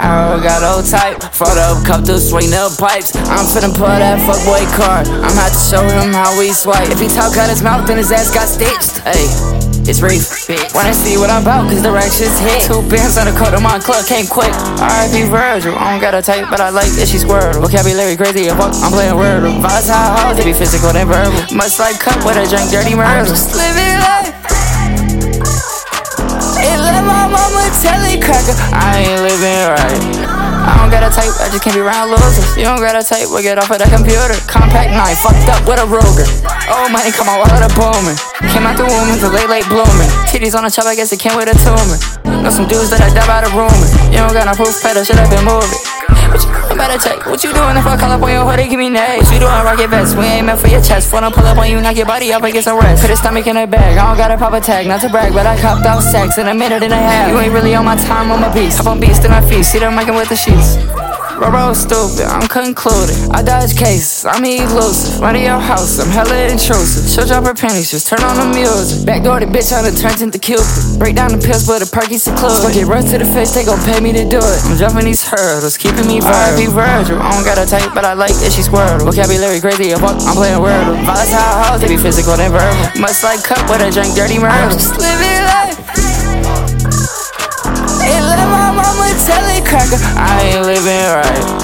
I got old type, fought up, cup to swing the pipes. I'm finna pull that fuckboy card. I'm about to show him how we swipe. If he talk out his mouth, then his ass got stitched. Hey, it's Reef. Wanna see what I'm about, cause the rack shit's hit. 2 bands on the coat of my club, came quick. R.I.P. Virgil, I don't got a type, but I like that she squirtle. Vocabulary crazy, I'm playing Wordle. Volatile hoes, they be physical than verbal. Much like cup with a drink, dirty murder. I'm just living life. It let my mama tell it cracker, I ain't living right. I don't got a type, I just can't be around losers. You don't got a type, we'll get off of the computer. Compact 9, fucked up with a Ruger. Oh money, come on, all of the booming. Came out the womb into late blooming. Titties on the chop, I guess it came with a tumor. Know some dudes that I dub out of rumor. You don't got no proof, pedal, shit up and move it. What you doing, better check. What you doing if I call up on your hoodie, give me neck? What you doing, rocket vest? We ain't meant for your chest. Wanna pull up on you, knock your body up and get some rest. Put his stomach in a bag, I don't gotta pop a tag. Not to brag, but I copped out sex in a minute and a half. You ain't really on my time, I'm a beast. Hop on beast in my feet, see them making with the sheets. Bro, stupid, I'm concluded. I dodge cases, I'm elusive. Run to your house, I'm hella intrusive. She'll drop her panties, just turn on the music. Backdoor the bitch on the turns into Cupid. Break down the pills, but the perky's secluded. Fuck it, rush to the fish, they gon' pay me to do it. I'm jumping these hurdles, keeping me R.I.P. Virgil, I don't got a type, but I like that she squirtle. Vocabulary crazy, I'm playing Wordle. Volatile hoes, they be physical than verbal. Much like cup with a drink, dirty murder. I'm just living life. It let my mama tell it cracker, I ain't living right.